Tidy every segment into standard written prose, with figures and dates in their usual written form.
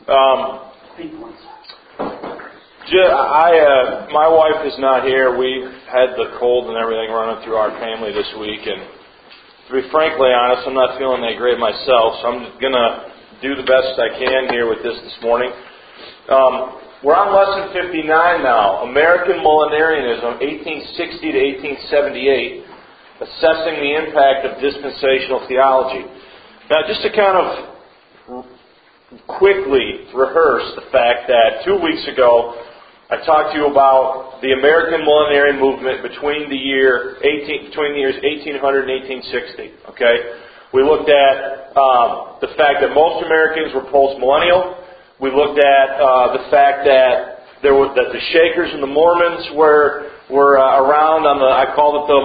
My wife is not here. We've had the cold and everything running through our family this week, and to be frankly honest, I'm not feeling that great myself, so I'm going to do the best I can here with this morning. We're on lesson 59 now, American Millenarianism, 1860 to 1878, assessing the impact of dispensational theology. Now, just to kind of quickly rehearse the fact that 2 weeks ago I talked to you about the American Millenarian movement between the years 1800 and 1860. Okay, we looked at the fact that most Americans were post-millennial. We looked at the fact that that the Shakers and the Mormons were around on the, I called it the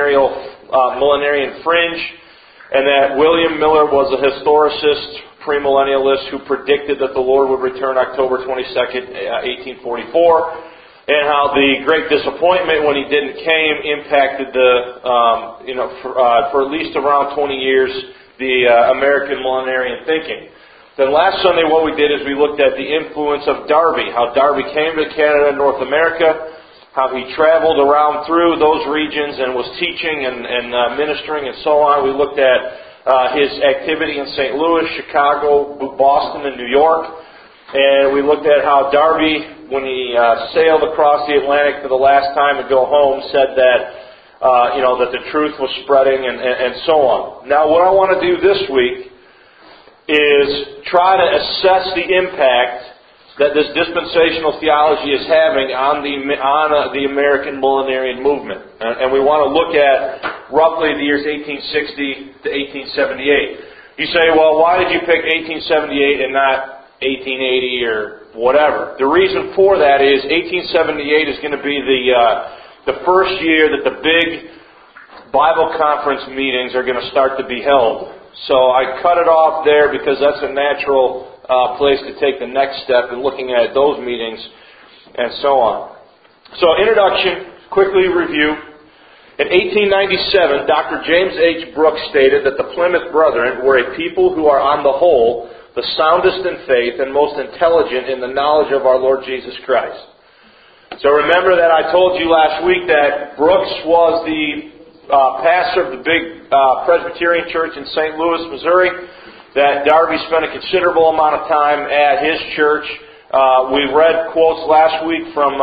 millenarian fringe, and that William Miller was a historicist, premillennialist, who predicted that the Lord would return October 22nd, 1844, and how the great disappointment when He didn't came impacted for at least around 20 years the American millenarian thinking. Then last Sunday what we did is we looked at the influence of Darby, how Darby came to Canada and North America, how he traveled around through those regions and was teaching and ministering and so on. We looked at his activity in St. Louis, Chicago, Boston, and New York. And we looked at how Darby, when he sailed across the Atlantic for the last time to go home, said that that the truth was spreading and so on. Now, what I want to do this week is try to assess the impact that this dispensational theology is having on the American millenarian movement. And we want to look at roughly the years 1860 to 1878. You say, well, why did you pick 1878 and not 1880 or whatever? The reason for that is 1878 is going to be the first year that the big Bible conference meetings are going to start to be held. So I cut it off there because that's a natural place to take the next step in looking at those meetings and so on. So introduction, quickly review. In 1897, Dr. James H. Brooks stated that the Plymouth Brethren were a people who are on the whole the soundest in faith and most intelligent in the knowledge of our Lord Jesus Christ. So remember that I told you last week that Brooks was the pastor of the big Presbyterian church in St. Louis, Missouri, that Darby spent a considerable amount of time at his church. We read quotes last week from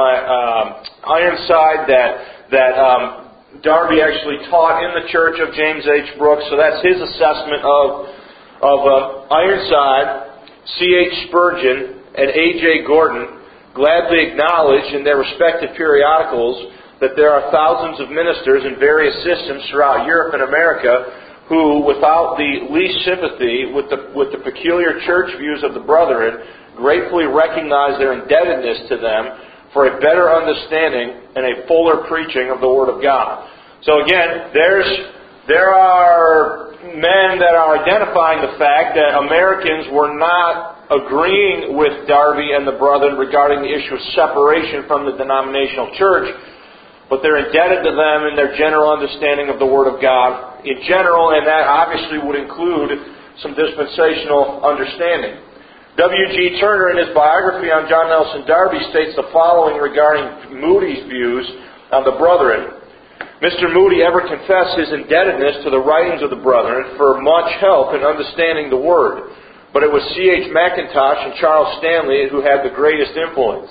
Ironside that Darby actually taught in the church of James H. Brooks, so that's his assessment of Ironside. C.H. Spurgeon and A.J. Gordon gladly acknowledge in their respective periodicals that there are thousands of ministers in various systems throughout Europe and America who, without the least sympathy with the peculiar church views of the brethren, gratefully recognize their indebtedness to them for a better understanding and a fuller preaching of the Word of God. So again, there are men that are identifying the fact that Americans were not agreeing with Darby and the brethren regarding the issue of separation from the denominational church, but they're indebted to them in their general understanding of the Word of God in general, and that obviously would include some dispensational understanding. W.G. Turner, in his biography on John Nelson Darby, states the following regarding Moody's views on the brethren. Mr. Moody ever confessed his indebtedness to the writings of the brethren for much help in understanding the Word, but it was C.H. Mackintosh and Charles Stanley who had the greatest influence.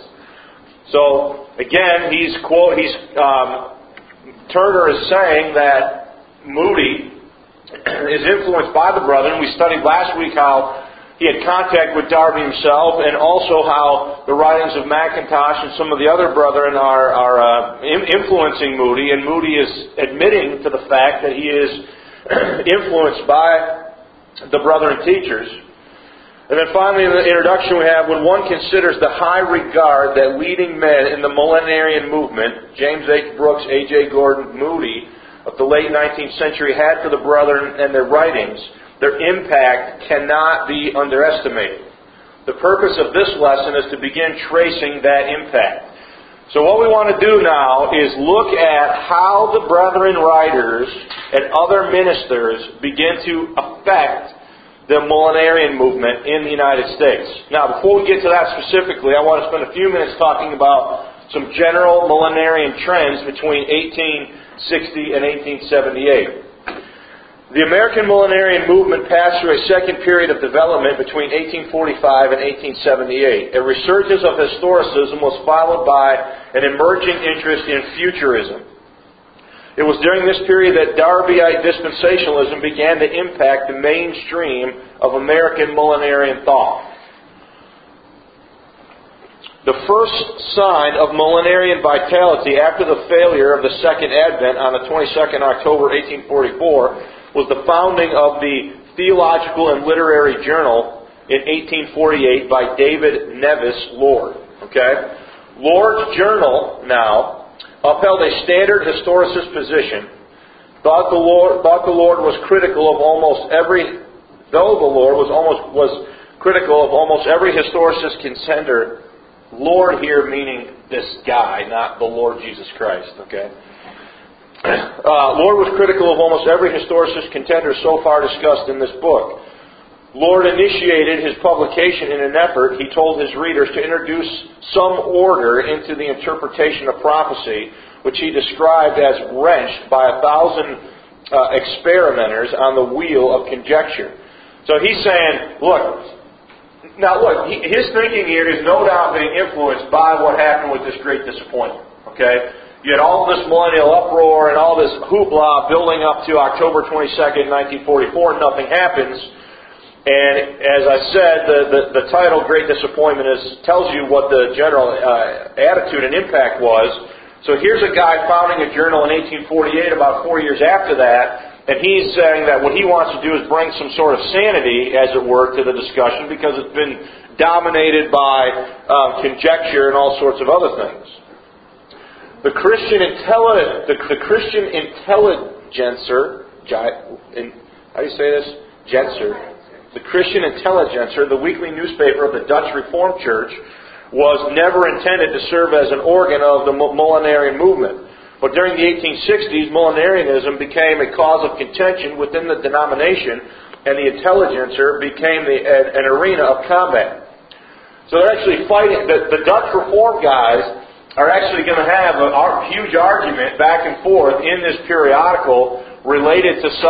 So, again, Turner is saying that Moody is influenced by the brethren. We studied last week how he had contact with Darby himself, and also how the writings of Mackintosh and some of the other brethren are influencing Moody, and Moody is admitting to the fact that he is influenced by the brethren teachers. And then finally in the introduction we have, when one considers the high regard that leading men in the millenarian movement, James H. Brooks, A.J. Gordon, Moody, of the late 19th century had for the brethren and their writings, their impact cannot be underestimated. The purpose of this lesson is to begin tracing that impact. So what we want to do now is look at how the brethren writers and other ministers begin to affect the millenarian movement in the United States. Now, before we get to that specifically, I want to spend a few minutes talking about some general millenarian trends between 1860 and 1878. The American millenarian movement passed through a second period of development between 1845 and 1878. A resurgence of historicism was followed by an emerging interest in futurism. It was during this period that Darbyite dispensationalism began to impact the mainstream of American millenarian thought. The first sign of millenarian vitality after the failure of the Second Advent on the 22nd October 1844 was the founding of the Theological and Literary Journal in 1848 by David Nevis Lord. Okay? Lord's journal now upheld a standard historicist position, thought the Lord was critical of almost every historicist contender. Lord here meaning this guy, not the Lord Jesus Christ. Okay? Lord was critical of almost every historicist contender so far discussed in this book. Lord initiated his publication in an effort, he told his readers, to introduce some order into the interpretation of prophecy, which he described as wrenched by 1,000 experimenters on the wheel of conjecture. So he's saying, his thinking here is no doubt being influenced by what happened with this great disappointment. Okay? You had all this millennial uproar and all this hoopla building up to October 22nd, 1944, and nothing happens. And as I said, the title, Great Disappointment, tells you what the general attitude and impact was. So here's a guy founding a journal in 1848, about 4 years after that, and he's saying that what he wants to do is bring some sort of sanity, as it were, to the discussion, because it's been dominated by conjecture and all sorts of other things. The Christian Intelligencer, how do you say this? Gencer. The Christian Intelligencer, the weekly newspaper of the Dutch Reformed Church, was never intended to serve as an organ of the millenarian movement. But during the 1860s, millenarianism became a cause of contention within the denomination, and the Intelligencer became an arena of combat. So they're actually fighting. The Dutch Reformed guys are actually going to have a huge argument back and forth in this periodical related to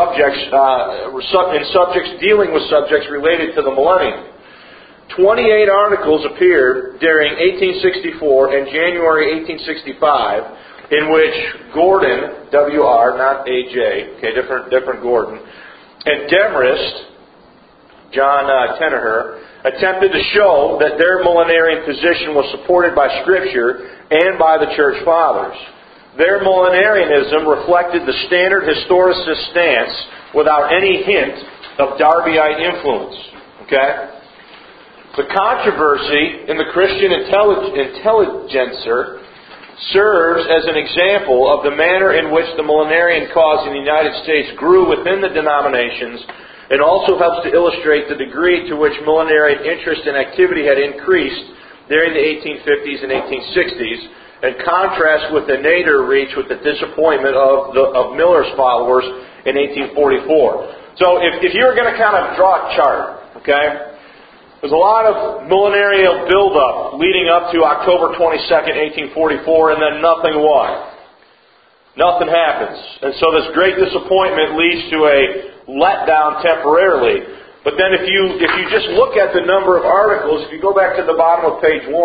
dealing with subjects related to the millennium. 28 articles appeared during 1864 and January 1865 in which Gordon, W-R, not A-J, okay, different Gordon, and Demarest, John Tenaher, attempted to show that their millenarian position was supported by Scripture and by the Church Fathers. Their millenarianism reflected the standard historicist stance without any hint of Darbyite influence. Okay? The controversy in the Christian Intelligencer serves as an example of the manner in which the millenarian cause in the United States grew within the denominations. It also helps to illustrate the degree to which millenarian interest and activity had increased during the 1850s and 1860s, and contrast with the nadir reached with the disappointment of Miller's followers in 1844. So if you were going to kind of draw a chart, okay, there's a lot of millenarian buildup leading up to October 22nd, 1844, and then nothing what? Nothing happens. And so this great disappointment leads to a letdown temporarily. But then if you just look at the number of articles, if you go back to the bottom of page 1,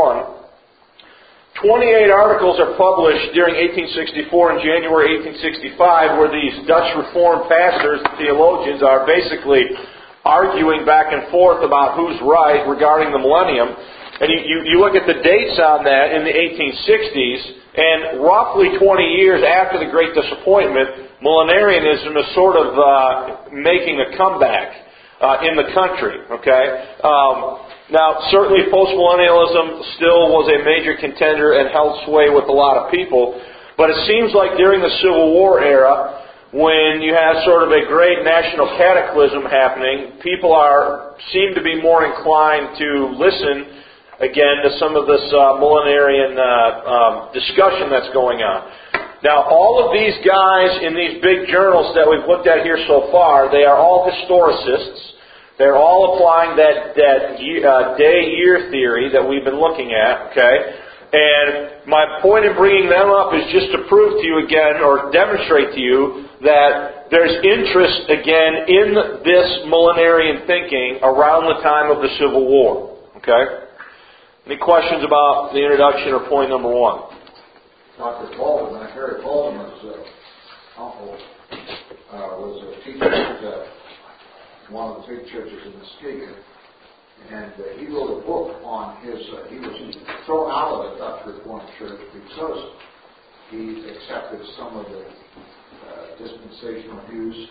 28 articles are published during 1864 and January 1865 where these Dutch Reformed pastors and theologians are basically arguing back and forth about who's right regarding the millennium. And you look at the dates on that in the 1860s, and roughly 20 years after the Great Disappointment, millenarianism is sort of making a comeback in the country. Okay? Now, certainly postmillennialism still was a major contender and held sway with a lot of people, but it seems like during the Civil War era, when you have sort of a great national cataclysm happening, people seem to be more inclined to listen again to some of this millenarian discussion that's going on. Now, all of these guys in these big journals that we've looked at here so far, they are all historicists. They're all applying that day-year theory that we've been looking at, okay? And my point in bringing them up is just to prove to you again, or demonstrate to you, that there's interest again in this millenarian thinking around the time of the Civil War, okay? Any questions about the introduction or point number one? Dr. Baldwin, Harry Baldwin's uncle was a teacher at one of the big churches in Muskegon, and he wrote a book on his. He was thrown out of the Dutch Reformed Church because he accepted some of the dispensational views,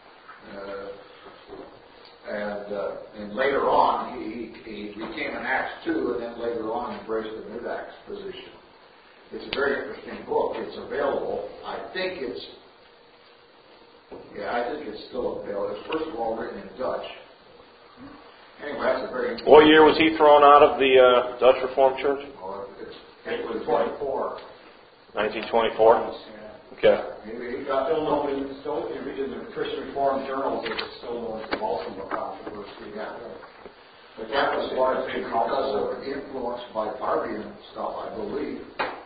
and later on he became an Acts 2, and then later on embraced the Mid-Acts position. It's a very interesting book. It's available. I think it's still available. It's first of all written in Dutch. Anyway, that's a very interesting. What year was he thrown out of the Dutch Reformed Church? It was 24. 1924? Okay. He got still known in the Christian Reformed journals. It was still known as the Baltimore controversy. Yeah. But that was largely because of influence by Darby and stuff, I believe.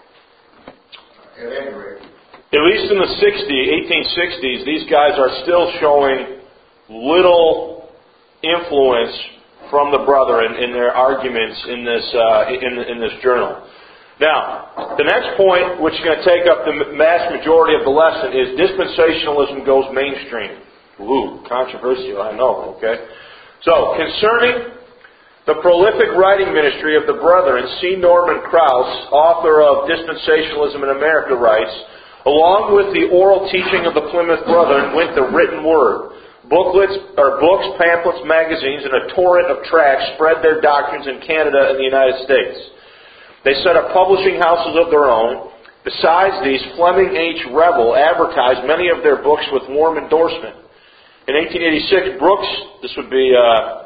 At any rate. At least in the 1860s, these guys are still showing little influence from the Brethren in their arguments in this journal. Now, the next point, which is going to take up the vast majority of the lesson, is dispensationalism goes mainstream. Ooh, controversial, I know, okay? So, concerning the prolific writing ministry of the Brethren, C. Norman Krauss, author of Dispensationalism in America, writes, along with the oral teaching of the Plymouth Brethren went the written word. Books, pamphlets, magazines, and a torrent of tracts spread their doctrines in Canada and the United States. They set up publishing houses of their own. Besides these, Fleming H. Revel advertised many of their books with warm endorsement. In 1886, Brooks, this would be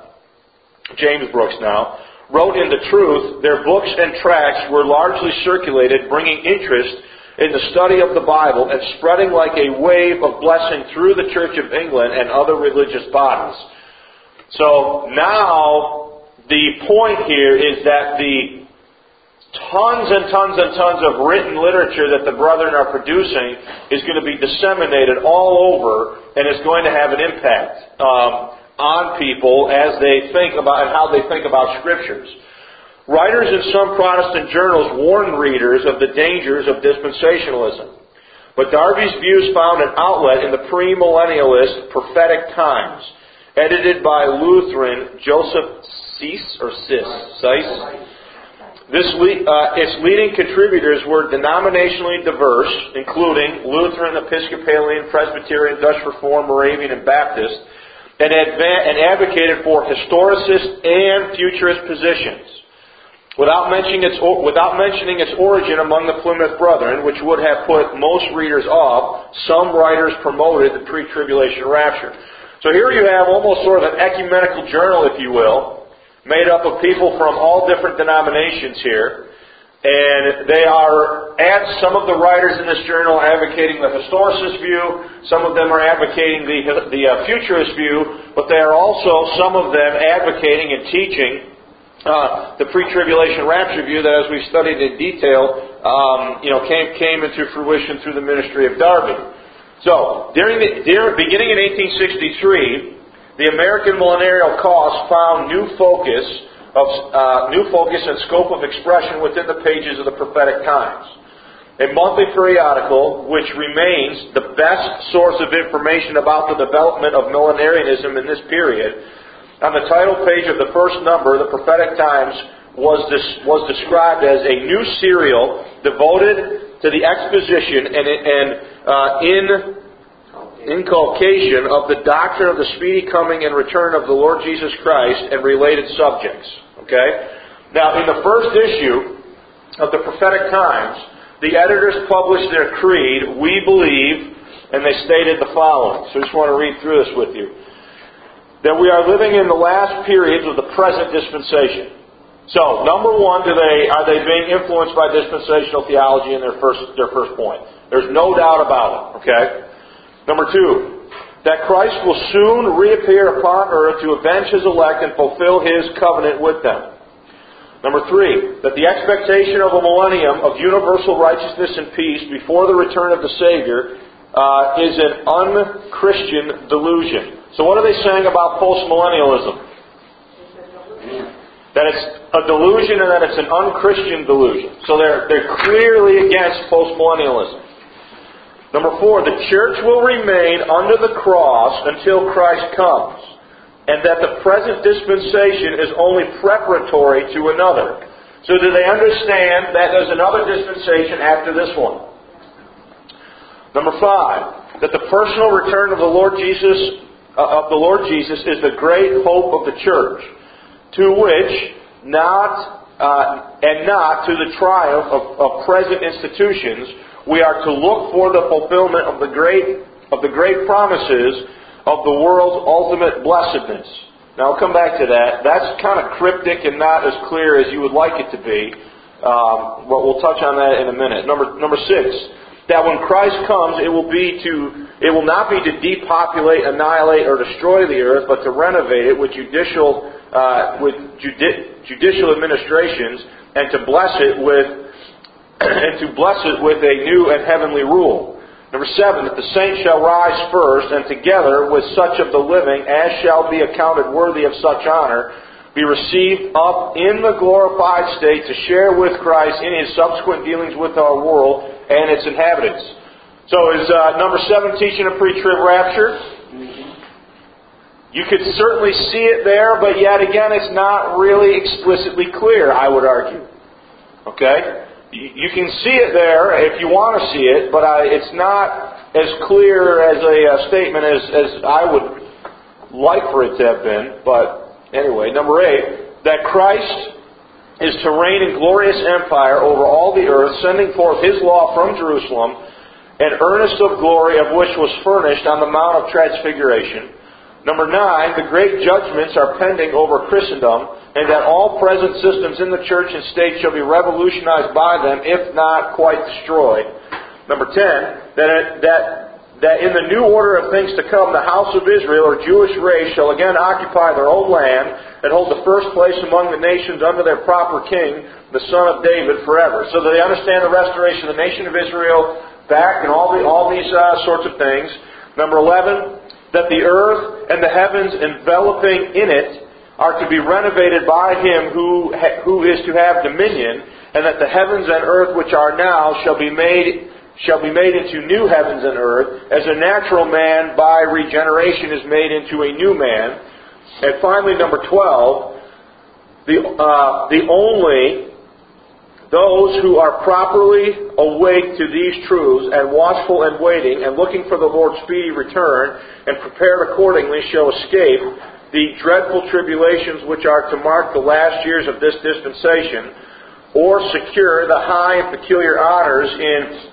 James Brooks now, wrote in The Truth, their books and tracts were largely circulated, bringing interest in the study of the Bible and spreading like a wave of blessing through the Church of England and other religious bodies. So now the point here is that the tons and tons and tons of written literature that the Brethren are producing is going to be disseminated all over, and it's going to have an impact on people as they think about and how they think about Scriptures. Writers in some Protestant journals warned readers of the dangers of dispensationalism. But Darby's views found an outlet in the premillennialist Prophetic Times, edited by Lutheran Joseph Seiss. Its leading contributors were denominationally diverse, including Lutheran, Episcopalian, Presbyterian, Dutch Reformed, Moravian, and Baptist, and advocated for historicist and futurist positions. Without mentioning its origin among the Plymouth Brethren, which would have put most readers off, some writers promoted the pre-tribulation rapture. So here you have almost sort of an ecumenical journal, if you will, made up of people from all different denominations here. And they are, some of the writers in this journal are advocating the historicist view, some of them are advocating the futurist view, but they are also, some of them, advocating and teaching the pre-tribulation rapture view that, as we studied in detail, came into fruition through the ministry of Darby. So, beginning in 1863, the American Millenarial Cause found new focus and scope of expression within the pages of the Prophetic Times. A monthly periodical, which remains the best source of information about the development of millenarianism in this period. On the title page of the first number, the Prophetic Times was described as a new serial devoted to the exposition and inculcation of the doctrine of the speedy coming and return of the Lord Jesus Christ and related subjects. Okay? Now, in the first issue of the Prophetic Times, the editors published their creed, "We believe," and they stated the following. So I just want to read through this with you. That we are living in the last periods of the present dispensation. So, number one, are they being influenced by dispensational theology in their first point? There's no doubt about it. Okay. Number two, that Christ will soon reappear upon earth to avenge His elect and fulfill His covenant with them. Number 3, that the expectation of a millennium of universal righteousness and peace before the return of the Savior is an un-Christian delusion. So what are they saying about postmillennialism? That it's a delusion and that it's an un-Christian delusion. So they're clearly against postmillennialism. Number 4, the church will remain under the cross until Christ comes, and that the present dispensation is only preparatory to another. So do they understand that there's another dispensation after this one? Number 5, that the personal return of the Lord Jesus is the great hope of the church, to which not to the triumph of present institutions, we are to look for the fulfillment of the great promises of the world's ultimate blessedness. Now I'll come back to that. That's kind of cryptic and not as clear as you would like it to be. But we'll touch on that in a minute. Number 6, that when Christ comes, it will not be to depopulate, annihilate, or destroy the earth, but to renovate it with judicial administrations and to bless it with a new and heavenly rule. Number 7, that the saints shall rise first, and together with such of the living as shall be accounted worthy of such honor, be received up in the glorified state to share with Christ in His subsequent dealings with our world and its inhabitants. So is number 7 teaching a pre-trib rapture? You could certainly see it there, but yet again it's not really explicitly clear, I would argue. Okay? You can see it there if you want to see it, but it's not as clear as a statement as I would like for it to have been. But anyway, number 8, that Christ is to reign in glorious empire over all the earth, sending forth His law from Jerusalem, an earnest of glory of which was furnished on the Mount of Transfiguration. Number 9, the great judgments are pending over Christendom, and that all present systems in the church and state shall be revolutionized by them, if not quite destroyed. Number 10, that in the new order of things to come, the house of Israel, or Jewish race, shall again occupy their own land, and hold the first place among the nations under their proper king, the Son of David, forever. So that they understand the restoration of the nation of Israel back, and all these sorts of things. Number 11, that the earth and the heavens enveloping in it are to be renovated by Him who is to have dominion, and that the heavens and earth which are now shall be made into new heavens and earth, as a natural man by regeneration is made into a new man. And finally, number 12, those who are properly awake to these truths and watchful and waiting and looking for the Lord's speedy return and prepared accordingly shall escape the dreadful tribulations which are to mark the last years of this dispensation, or secure the high and peculiar honors in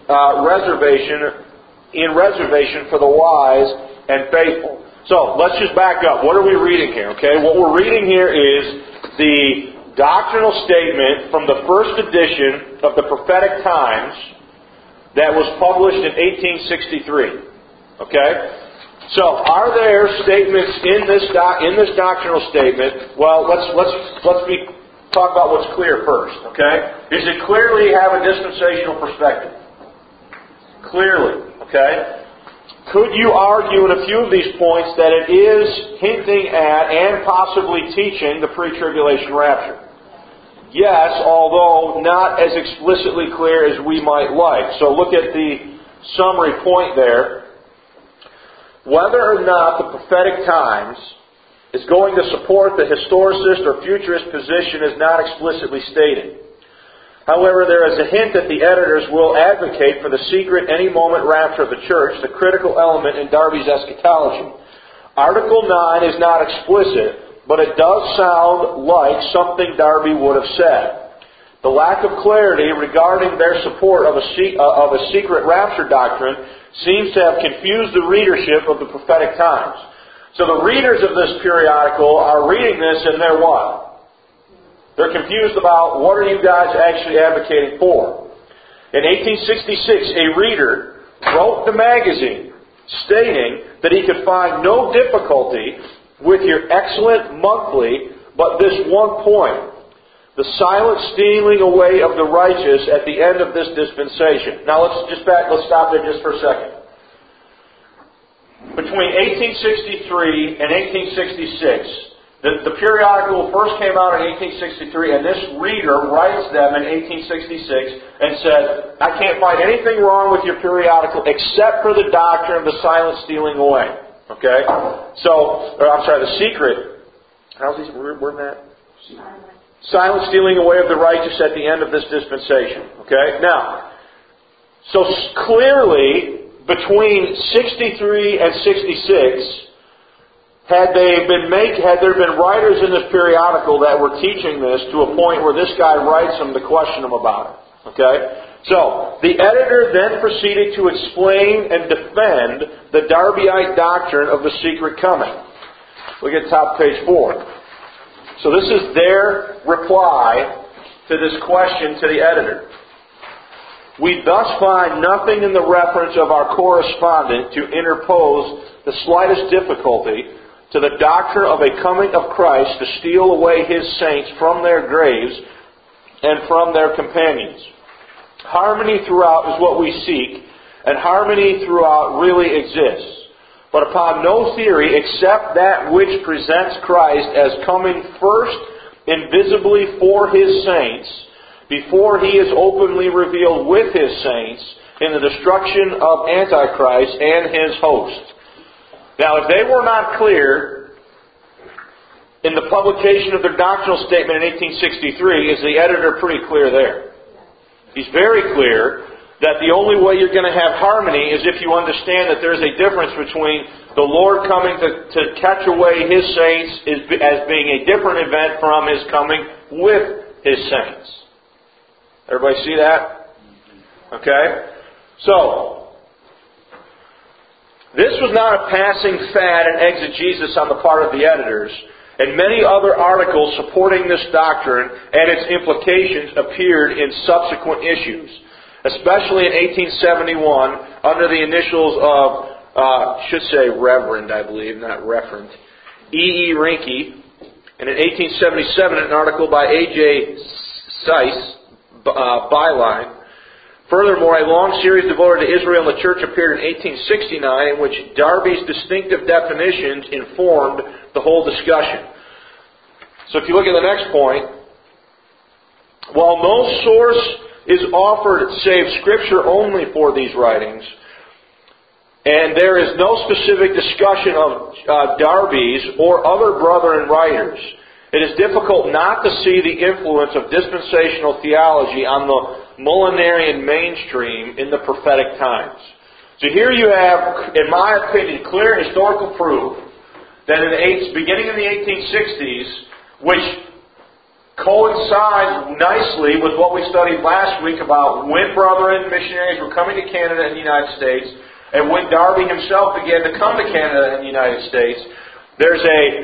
reservation for the wise and faithful. So let's just back up. What are we reading here? Okay, what we're reading here is the doctrinal statement from the first edition of the Prophetic Times that was published in 1863. Okay? So, are there statements in this doctrinal statement? Well, let's talk about what's clear first. Okay? Does it clearly have a dispensational perspective? Clearly. Okay? Could you argue in a few of these points that it is hinting at and possibly teaching the pre-tribulation rapture? Yes, although not as explicitly clear as we might like. So look at the summary point there. Whether or not the Prophetic Times is going to support the historicist or futurist position is not explicitly stated. However, there is a hint that the editors will advocate for the secret any moment rapture of the church, the critical element in Darby's eschatology. Article 9 is not explicit, but it does sound like something Darby would have said. The lack of clarity regarding their support of a secret rapture doctrine seems to have confused the readership of the Prophetic Times. So the readers of this periodical are reading this and they're what? They're confused about what are you guys actually advocating for. In 1866, a reader wrote the magazine stating that he could find no difficulty with your excellent monthly, but this one point, the silent stealing away of the righteous at the end of this dispensation. Now let's stop there just for a second. Between 1863 and 1866, the periodical first came out in 1863, and this reader writes them in 1866 and said, I can't find anything wrong with your periodical except for the doctrine of the silent stealing away. Okay? The secret. How's he wording that? Silent stealing away of the righteous at the end of this dispensation. Okay? Now, so clearly, between 63 and 66, had there been writers in this periodical that were teaching this to a point where this guy writes them to question them about it. Okay? So, the editor then proceeded to explain and defend the Darbyite doctrine of the secret coming. Look at top page 4. So this is their reply to this question to the editor. We thus find nothing in the reference of our correspondent to interpose the slightest difficulty to the doctrine of a coming of Christ to steal away His saints from their graves and from their companions. Harmony throughout is what we seek, and harmony throughout really exists. But upon no theory except that which presents Christ as coming first invisibly for His saints, before He is openly revealed with His saints in the destruction of Antichrist and his host. Now, if they were not clear in the publication of their doctrinal statement in 1863, is the editor pretty clear there? He's very clear that the only way you're going to have harmony is if you understand that there's a difference between the Lord coming to catch away His saints as being a different event from His coming with His saints. Everybody see that? Okay? So, this was not a passing fad and exegesis on the part of the editors, and many other articles supporting this doctrine and its implications appeared in subsequent issues, especially in 1871 under the initials of, should say Reverend, I believe, not Referent, E. Rinke, and in 1877 an article by A.J. Seiss, byline. Furthermore, a long series devoted to Israel and the Church appeared in 1869 in which Darby's distinctive definitions informed the whole discussion. So if you look at the next point, while no source is offered save Scripture only for these writings, and there is no specific discussion of Darby's or other brethren writers, it is difficult not to see the influence of dispensational theology on the millenarian mainstream in the prophetic times. So here you have, in my opinion, clear historical proof that beginning in the 1860s, which coincides nicely with what we studied last week about when brethren missionaries were coming to Canada and the United States, and when Darby himself began to come to Canada and the United States. There's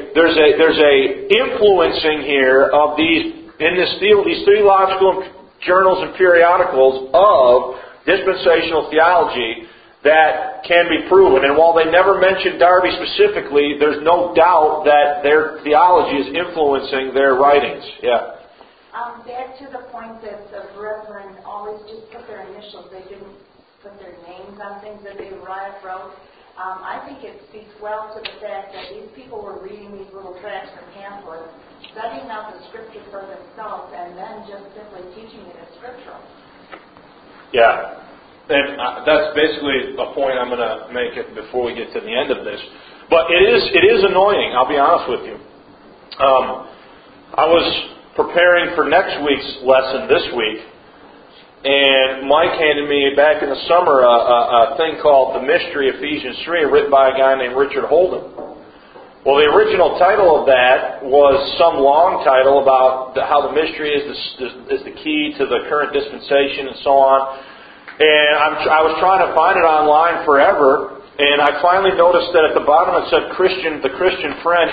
a influencing here of these theological journals and periodicals of dispensational theology that can be proven. And while they never mention Darby specifically, there's no doubt that their theology is influencing their writings. Yeah. Back to the point that the brethren always just put their initials. They didn't put their names on things that they wrote. I think it speaks well to the fact that these people were reading these little tracts and pamphlets, studying out the Scripture for themselves, and then just simply teaching it as scriptural. Yeah. And that's basically a point I'm going to make it before we get to the end of this. But it is annoying, I'll be honest with you. I was preparing for next week's lesson this week, and Mike handed me back in the summer a thing called The Mystery Ephesians 3, written by a guy named Richard Holden. Well, the original title of that was some long title about how the mystery is the key to the current dispensation and so on. And I was trying to find it online forever, and I finally noticed that at the bottom it said The Christian Friend,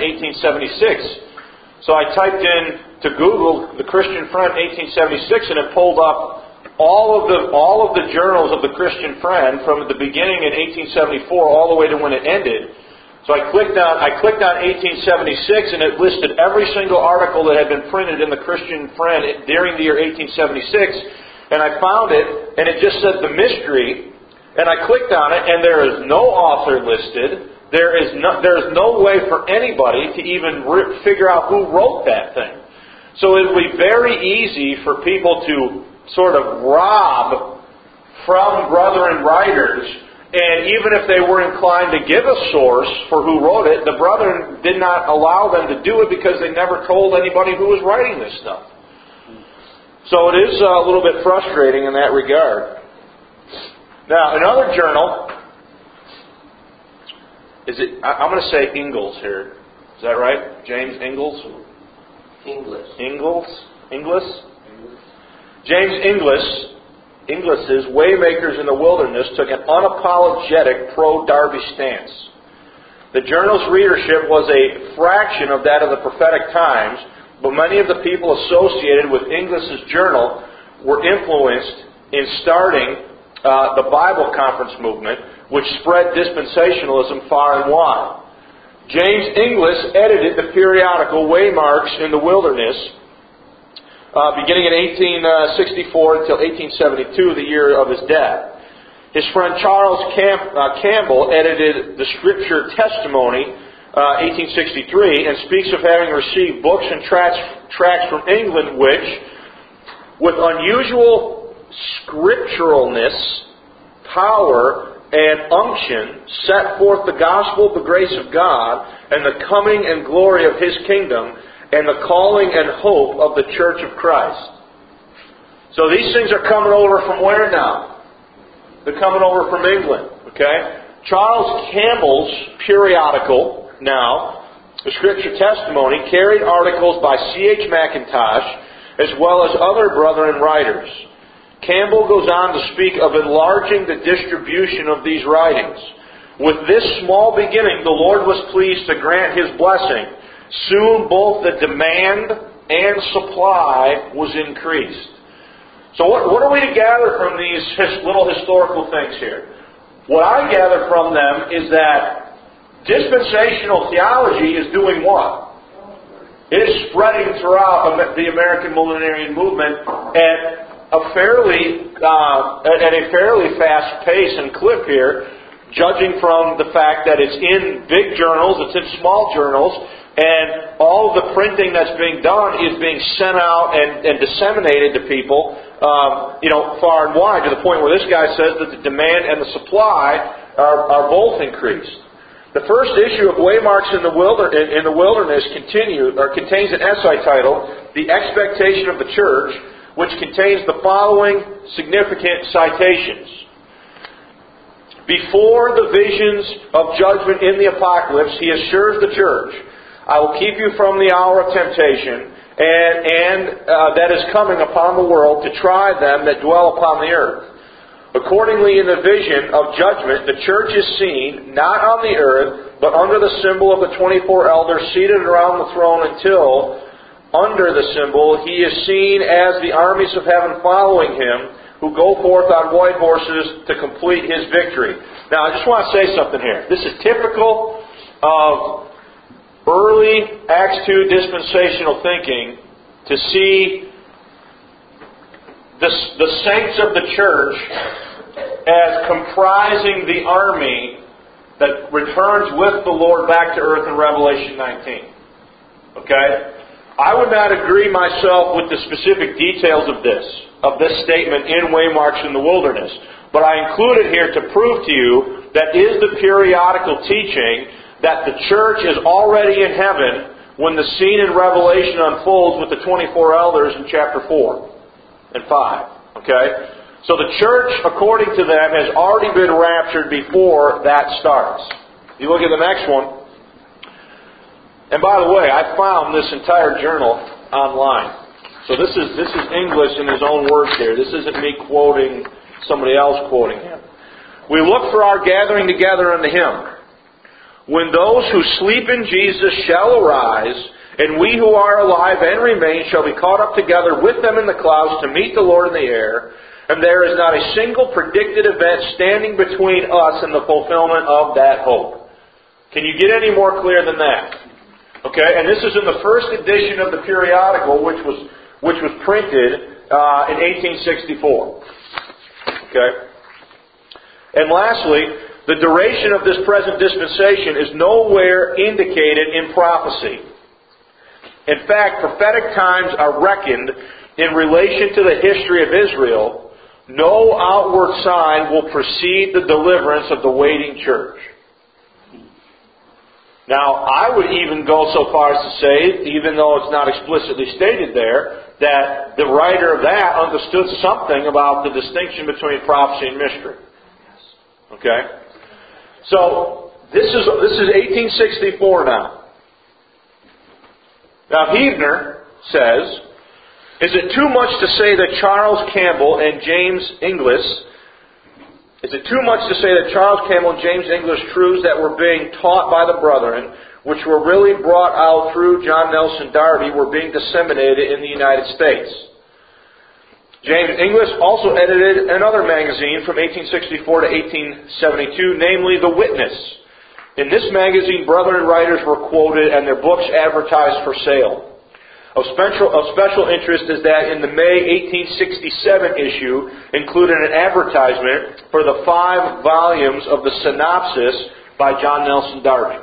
1876. So I typed in to Google The Christian Friend, 1876, and it pulled up all of the journals of the Christian Friend from the beginning in 1874 all the way to when it ended. So I clicked on 1876, and it listed every single article that had been printed in the Christian Friend during the year 1876. And I found it, and it just said The Mystery. And I clicked on it, and there is no author listed. There is no way for anybody to even figure out who wrote that thing. So it would be very easy for people to sort of rob from brethren writers. And even if they were inclined to give a source for who wrote it, the brethren did not allow them to do it because they never told anybody who was writing this stuff. So it is a little bit frustrating in that regard. Now, another journal, I'm going to say Ingalls here. Is that right? James Ingalls? Inglis? James Inglis's Waymakers in the Wilderness took an unapologetic pro-Darby stance. The journal's readership was a fraction of that of the Prophetic Times, but many of the people associated with Inglis's journal were influenced in starting the Bible Conference movement, which spread dispensationalism far and wide. James Inglis edited the periodical Waymarks in the Wilderness, beginning in 1864 until 1872, the year of his death. His friend Charles Campbell edited the Scripture Testimony, 1863, and speaks of having received books and tracts from England which, with unusual scripturalness, power, and unction, set forth the gospel of the grace of God and the coming and glory of His kingdom and the calling and hope of the Church of Christ. So these things are coming over from where now? They're coming over from England. Okay? Charles Campbell's periodical, now, the Scripture Testimony, carried articles by C.H. Mackintosh as well as other brethren writers. Campbell goes on to speak of enlarging the distribution of these writings. With this small beginning, the Lord was pleased to grant His blessing. Soon both the demand and supply was increased. So what are we to gather from these little historical things here? What I gather from them is that dispensational theology is doing what? It is spreading throughout the American millenarian movement at a fairly fast pace and clip here, judging from the fact that it's in big journals, it's in small journals, and all of the printing that's being done is being sent out and disseminated to people, far and wide, to the point where this guy says that the demand and the supply are both increased. The first issue of Waymarks in the Wilderness contains an essay titled "The Expectation of the Church," which contains the following significant citations. Before the visions of judgment in the apocalypse, He assures the church, "I will keep you from the hour of temptation, and that is coming upon the world to try them that dwell upon the earth. Accordingly, in the vision of judgment, the church is seen, not on the earth, but under the symbol of the 24 elders seated around the throne until, under the symbol, He is seen as the armies of heaven following Him, who go forth on white horses to complete His victory." Now, I just want to say something here. This is typical of early Acts 2 dispensational thinking to see the saints of the church as comprising the army that returns with the Lord back to earth in Revelation 19. Okay? I would not agree myself with the specific details of this statement in Waymarks in the Wilderness. But I include it here to prove to you that is the periodical teaching that the church is already in heaven when the scene in Revelation unfolds with the 24 elders in chapter 4 and 5. Okay? So the church, according to them, has already been raptured before that starts. You look at the next one. And by the way, I found this entire journal online. So this is English in his own words here. This isn't me quoting somebody else quoting him. "We look for our gathering together unto Him. When those who sleep in Jesus shall arise, and we who are alive and remain shall be caught up together with them in the clouds to meet the Lord in the air, and there is not a single predicted event standing between us and the fulfillment of that hope. Can you get any more clear than that? Okay, and this is in the first edition of the periodical, which was printed in 1864. Okay, and lastly, the duration of this present dispensation is nowhere indicated in prophecy. In fact, prophetic times are reckoned in relation to the history of Israel. No outward sign will precede the deliverance of the waiting church. Now, I would even go so far as to say, even though it's not explicitly stated there, that the writer of that understood something about the distinction between prophecy and mystery. Okay? So, this is 1864 now. Now, Huebner says, is it too much to say that Charles Campbell and James Inglis truths that were being taught by the brethren, which were really brought out through John Nelson Darby, were being disseminated in the United States? James Inglis also edited another magazine from 1864 to 1872, namely The Witness. In this magazine, brethren writers were quoted and their books advertised for sale. Of special interest is that in the May 1867 issue included an advertisement for the 5 volumes of the Synopsis by John Nelson Darby.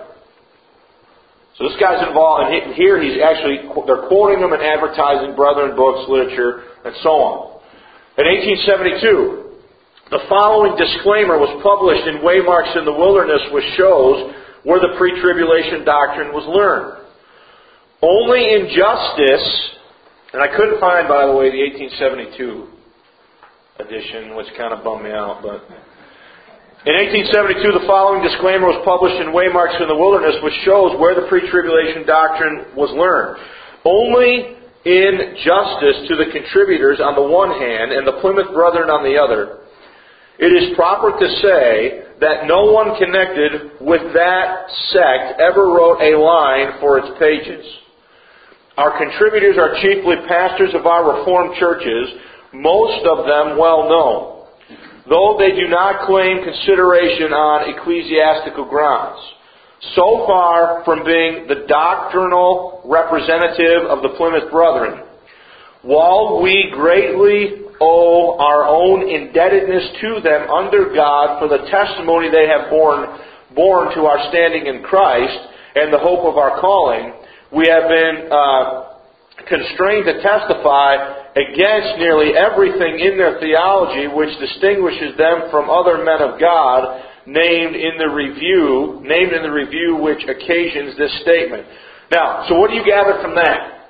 So this guy's involved, and here they're quoting him and advertising brethren books, literature, and so on. In 1872, the following disclaimer was published in Waymarks in the Wilderness, which shows where the pre-tribulation doctrine was learned. Only in justice, and I couldn't find, by the way, the 1872 edition, which kind of bummed me out, but in 1872, the following disclaimer was published in Waymarks in the Wilderness, which shows where the pre-tribulation doctrine was learned. Only in justice to the contributors on the one hand and the Plymouth Brethren on the other, it is proper to say that no one connected with that sect ever wrote a line for its pages. Our contributors are chiefly pastors of our Reformed churches, most of them well known, though they do not claim consideration on ecclesiastical grounds. So far from being the doctrinal representative of the Plymouth Brethren, while we greatly owe our own indebtedness to them under God for the testimony they have borne to our standing in Christ and the hope of our calling, we have been constrained to testify against nearly everything in their theology which distinguishes them from other men of God named in the review which occasions this statement. Now, so what do you gather from that?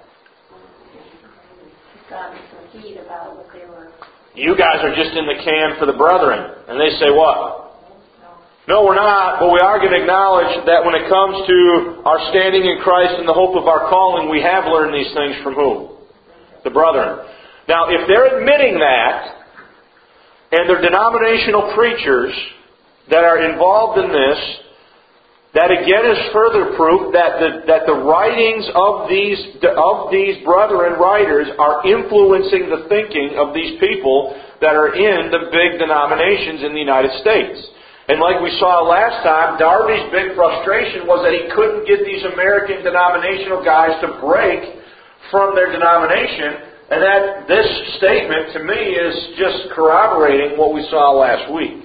You guys are just in the can for the brethren. And they say what? No, we're not, but we are going to acknowledge that when it comes to our standing in Christ and the hope of our calling, we have learned these things from who? The brethren. Now, if they're admitting that, and they're denominational preachers that are involved in this, that again is further proof that the writings of these brethren writers are influencing the thinking of these people that are in the big denominations in the United States. And like we saw last time, Darby's big frustration was that he couldn't get these American denominational guys to break from their denomination, and that this statement to me is just corroborating what we saw last week.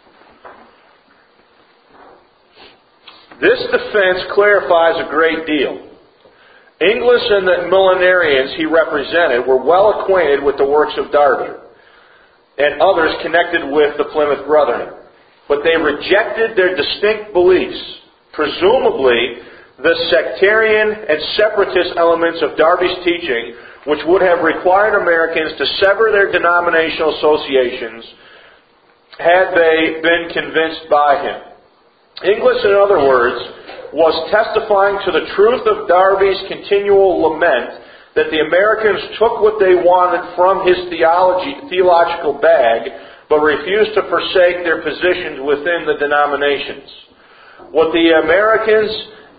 This defense clarifies a great deal. Inglis and the millenarians he represented were well acquainted with the works of Darby and others connected with the Plymouth Brethren. But they rejected their distinct beliefs, presumably the sectarian and separatist elements of Darby's teaching, which would have required Americans to sever their denominational associations had they been convinced by him. Inglis, in other words, was testifying to the truth of Darby's continual lament that the Americans took what they wanted from his theological bag, but refused to forsake their positions within the denominations. What the Americans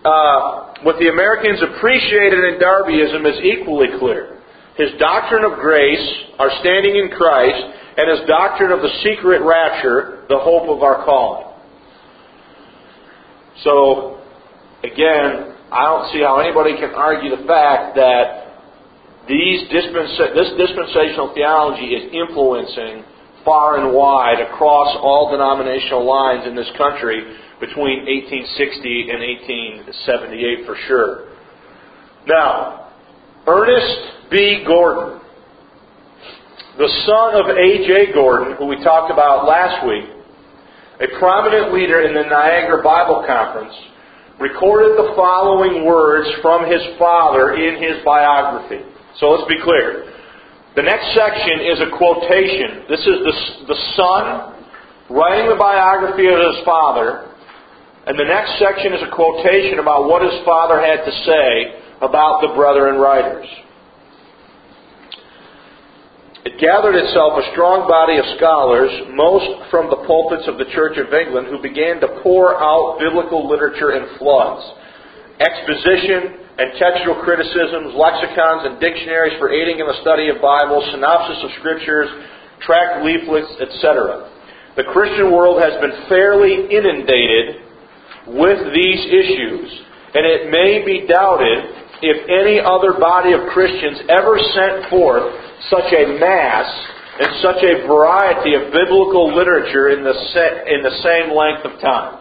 appreciated in Darbyism is equally clear. His doctrine of grace, our standing in Christ, and his doctrine of the secret rapture, the hope of our calling. So, again, I don't see how anybody can argue the fact that this dispensational theology is influencing far and wide across all denominational lines in this country between 1860 and 1878 for sure. Now, Ernest B. Gordon, the son of A.J. Gordon, who we talked about last week, a prominent leader in the Niagara Bible Conference, recorded the following words from his father in his biography. So let's be clear. The next section is a quotation. This is the son writing the biography of his father, and the next section is a quotation about what his father had to say about the brethren writers. It gathered itself a strong body of scholars, most from the pulpits of the Church of England, who began to pour out biblical literature in floods. Exposition and textual criticisms, lexicons and dictionaries for aiding in the study of Bible, synopsis of Scriptures, tract leaflets, etc. The Christian world has been fairly inundated with these issues, and it may be doubted if any other body of Christians ever sent forth such a mass and such a variety of biblical literature in the same length of time.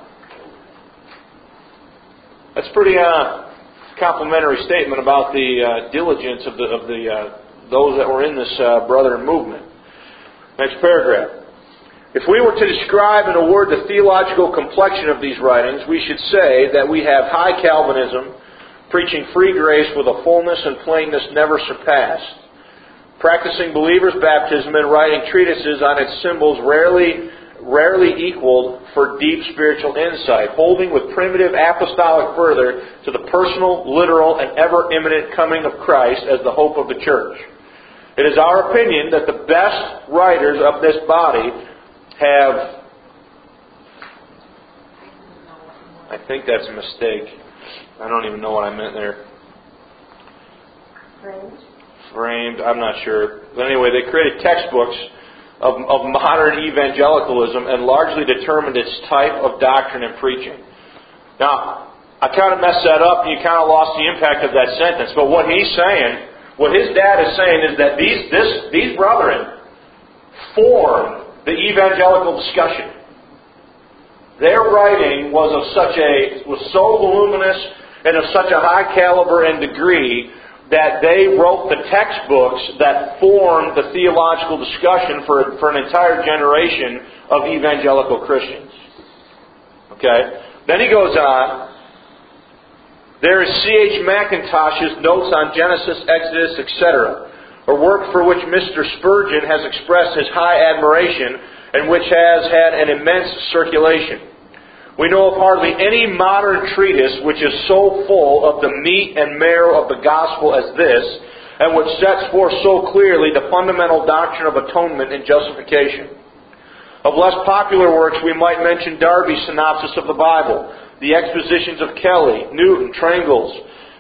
That's a pretty complimentary statement about the diligence of those that were in this brethren movement. Next paragraph. If we were to describe and award the theological complexion of these writings, we should say that we have high Calvinism, preaching free grace with a fullness and plainness never surpassed. Practicing believers' baptism and writing treatises on its symbols rarely equaled for deep spiritual insight, holding with primitive apostolic fervor to the personal, literal, and ever-imminent coming of Christ as the hope of the church. It is our opinion that the best writers of this body have... I think that's a mistake. I don't even know what I meant there. Framed, I'm not sure. But anyway, they created textbooks of modern evangelicalism and largely determined its type of doctrine and preaching. Now, I kind of messed that up and you kind of lost the impact of that sentence. But what he's saying, what his dad is saying is that these brethren formed the evangelical discussion. Their writing was so voluminous and of such a high caliber and degree that they wrote the textbooks that formed the theological discussion for an entire generation of evangelical Christians. Okay? Then he goes on. There is C.H. Mackintosh's Notes on Genesis, Exodus, etc., a work for which Mr. Spurgeon has expressed his high admiration and which has had an immense circulation. We know of hardly any modern treatise which is so full of the meat and marrow of the gospel as this, and which sets forth so clearly the fundamental doctrine of atonement and justification. Of less popular works, we might mention Darby's synopsis of the Bible, the expositions of Kelly, Newton, Trengels,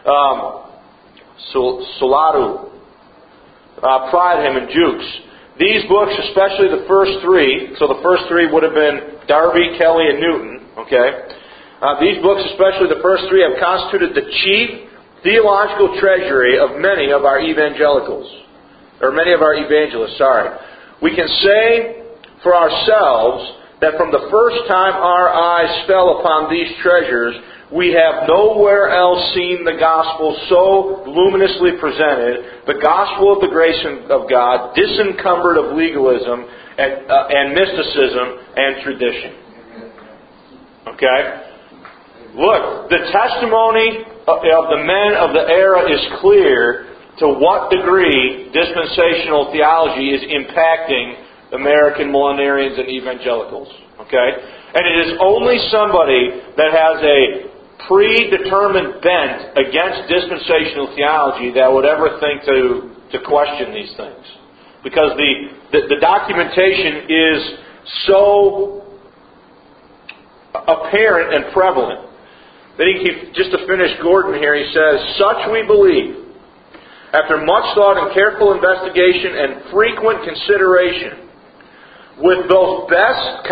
Solatu, Prideham, and Jukes. These books, especially the first three, so the first three would have been Darby, Kelly, and Newton. Okay, these books, especially the first three, have constituted the chief theological treasury of many of our evangelists. We can say for ourselves that from the first time our eyes fell upon these treasures, we have nowhere else seen the gospel so luminously presented, the gospel of the grace of God, disencumbered of legalism and mysticism and tradition. Okay? Look, the testimony of the men of the era is clear to what degree dispensational theology is impacting American millenarians and evangelicals. Okay? And it is only somebody that has a predetermined bent against dispensational theology that would ever think to question these things. Because the documentation is so apparent and prevalent. Then just to finish Gordon here, he says, such we believe, after much thought and careful investigation and frequent consideration, with those best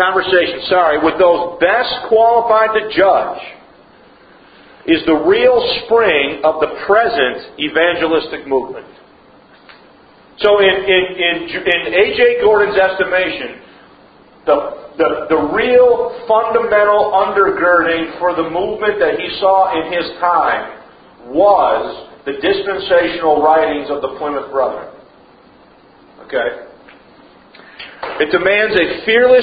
qualified to judge is the real spring of the present evangelistic movement. So in A.J. Gordon's estimation, the real fundamental undergirding for the movement that he saw in his time was the dispensational writings of the Plymouth Brethren. Okay? It demands a fearless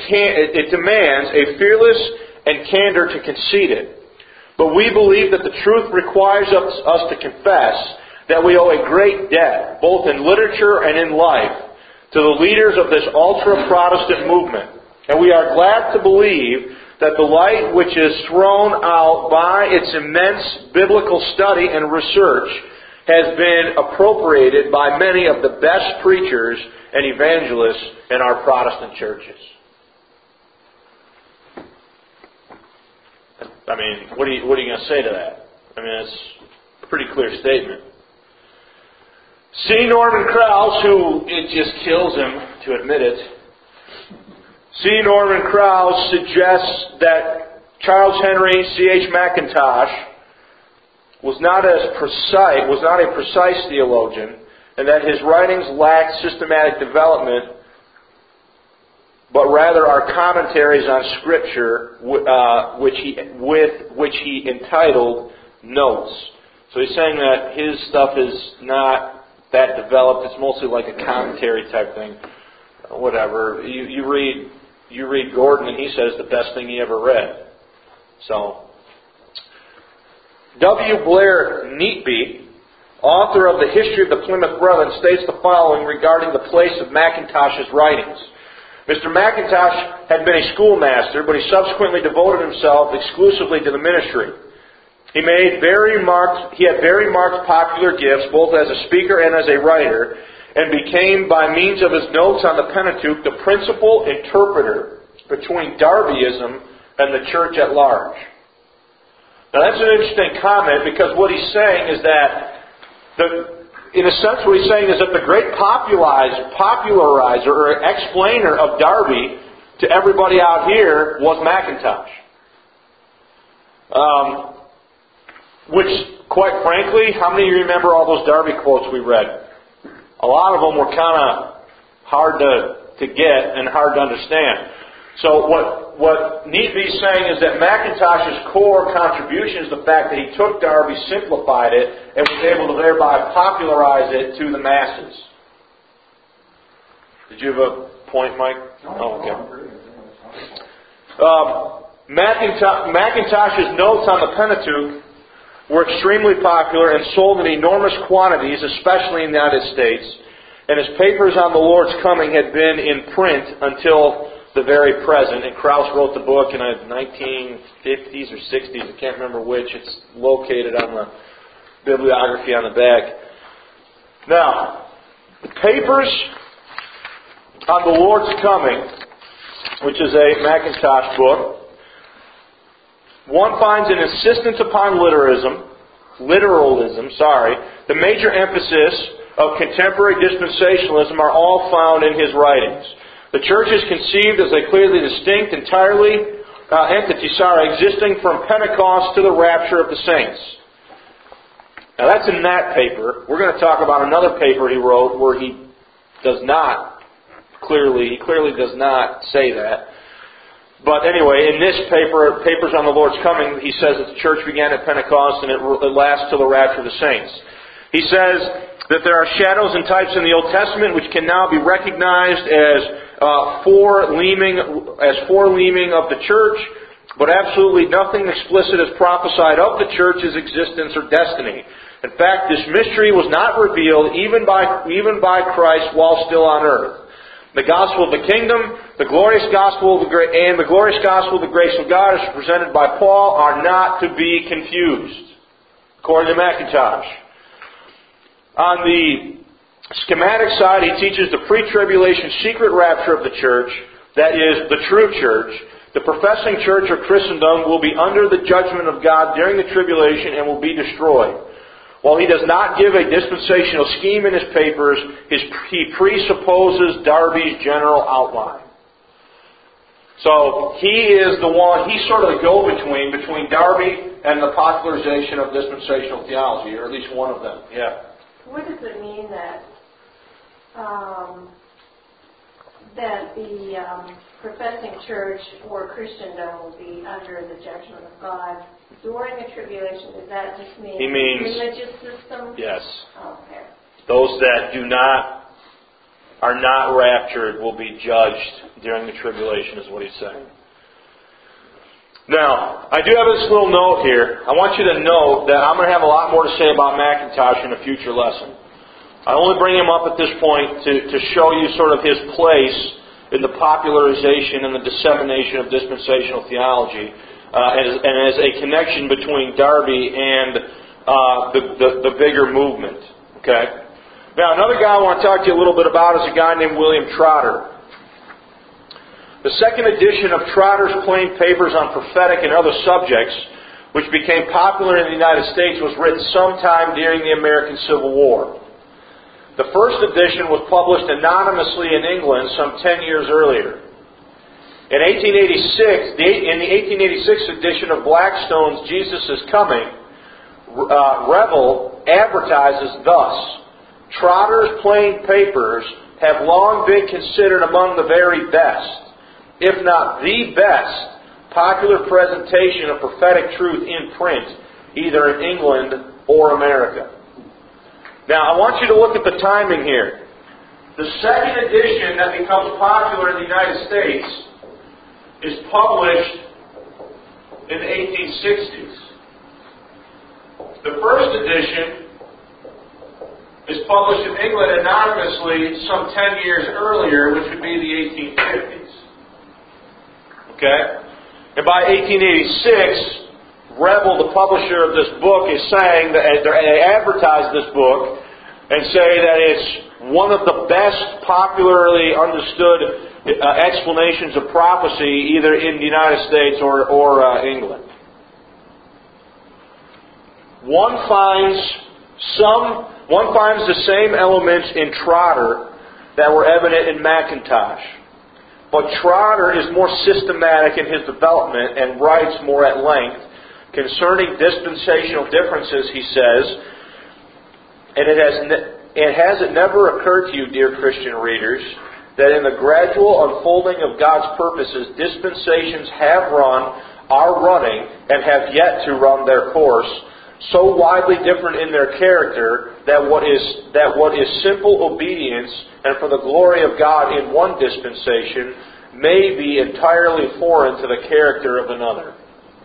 and candor to concede it. But we believe that the truth requires us to confess that we owe a great debt, both in literature and in life, to the leaders of this ultra-Protestant movement. And we are glad to believe that the light which is thrown out by its immense biblical study and research has been appropriated by many of the best preachers and evangelists in our Protestant churches. I mean, what are you going to say to that? I mean, it's a pretty clear statement. C. Norman Krause, who it just kills him to admit it, C. Norman Krause suggests that Charles Henry C.H. Mackintosh was not a precise theologian, and that his writings lacked systematic development, but rather are commentaries on Scripture, which he entitled Notes. So he's saying that his stuff is not that developed. It's mostly like a commentary type thing. Whatever. You read Gordon, and he says the best thing he ever read. So, W. Blair Neatby, author of the History of the Plymouth Brethren, states the following regarding the place of Mackintosh's writings. Mr. Mackintosh had been a schoolmaster, but he subsequently devoted himself exclusively to the ministry. He had very marked popular gifts, both as a speaker and as a writer, and became, by means of his notes on the Pentateuch, the principal interpreter between Darbyism and the church at large. Now that's an interesting comment, because what he's saying is that, in a sense what he's saying is that the great popularizer or explainer of Darby to everybody out here was Mackintosh. Which, quite frankly, how many of you remember all those Darby quotes we read? A lot of them were kind of hard to get and hard to understand. So what Neatby's saying is that Mackintosh's core contribution is the fact that he took Darby, simplified it, and was able to thereby popularize it to the masses. Did you have a point, Mike? Oh, okay. Mackintosh's notes on the Pentateuch were extremely popular and sold in enormous quantities, especially in the United States. And his papers on the Lord's coming had been in print until the very present. And Krause wrote the book in the 1950s or 60s. I can't remember which. It's located on the bibliography on the back. Now, the papers on the Lord's coming, which is a Mackintosh book, one finds an insistence upon literalism. The major emphasis of contemporary dispensationalism are all found in his writings. The church is conceived as a clearly distinct, entity, existing from Pentecost to the rapture of the saints. Now that's in that paper. We're going to talk about another paper he wrote where he clearly does not say that. But anyway, in this paper, Papers on the Lord's Coming, he says that the church began at Pentecost and it lasts till the rapture of the saints. He says that there are shadows and types in the Old Testament which can now be recognized as foreleaming of the church, but absolutely nothing explicit is prophesied of the church's existence or destiny. In fact, this mystery was not revealed even by Christ while still on earth. The gospel of the kingdom, the glorious gospel of the grace of God as presented by Paul are not to be confused, according to Mackintosh. On the schematic side, he teaches the pre-tribulation secret rapture of the church, that is, the true church. The professing church or Christendom will be under the judgment of God during the tribulation and will be destroyed. While he does not give a dispensational scheme in his papers, he presupposes Darby's general outline. So he is the one, he's sort of the go-between between Darby and the popularization of dispensational theology, or at least one of them. Yeah. What does it mean that the professing church or Christendom will be under the judgment of God during the tribulation? Does that just mean religious system? Yes. Okay. Those that are not raptured will be judged during the tribulation, is what he's saying. Now, I do have this little note here. I want you to know that I'm going to have a lot more to say about Mackintosh in a future lesson. I only bring him up at this point to show you sort of his place in the popularization and the dissemination of dispensational theology and as a connection between Darby and the bigger movement. Okay? Now, another guy I want to talk to you a little bit about is a guy named William Trotter. The second edition of Trotter's plain papers on prophetic and other subjects, which became popular in the United States, was written sometime during the American Civil War. The first edition was published anonymously in England some 10 years earlier. In the 1886 edition of Blackstone's Jesus is Coming, Revel advertises thus: Trotter's plain papers have long been considered among the very best, if not the best, popular presentation of prophetic truth in print, either in England or America. Now, I want you to look at the timing here. The second edition that becomes popular in the United States is published in the 1860s. The first edition is published in England anonymously some 10 years earlier, which would be the 1850s. Okay? And by 1886, Revel, the publisher of this book, is saying that they advertise this book and say that it's one of the best popularly understood explanations of prophecy either in the United States or England. One finds the same elements in Trotter that were evident in Mackintosh. But Trotter is more systematic in his development and writes more at length concerning dispensational differences, he says, and has it never occurred to you, dear Christian readers, that in the gradual unfolding of God's purposes, dispensations are running, and have yet to run their course, so widely different in their character that what is simple obedience and for the glory of God in one dispensation may be entirely foreign to the character of another.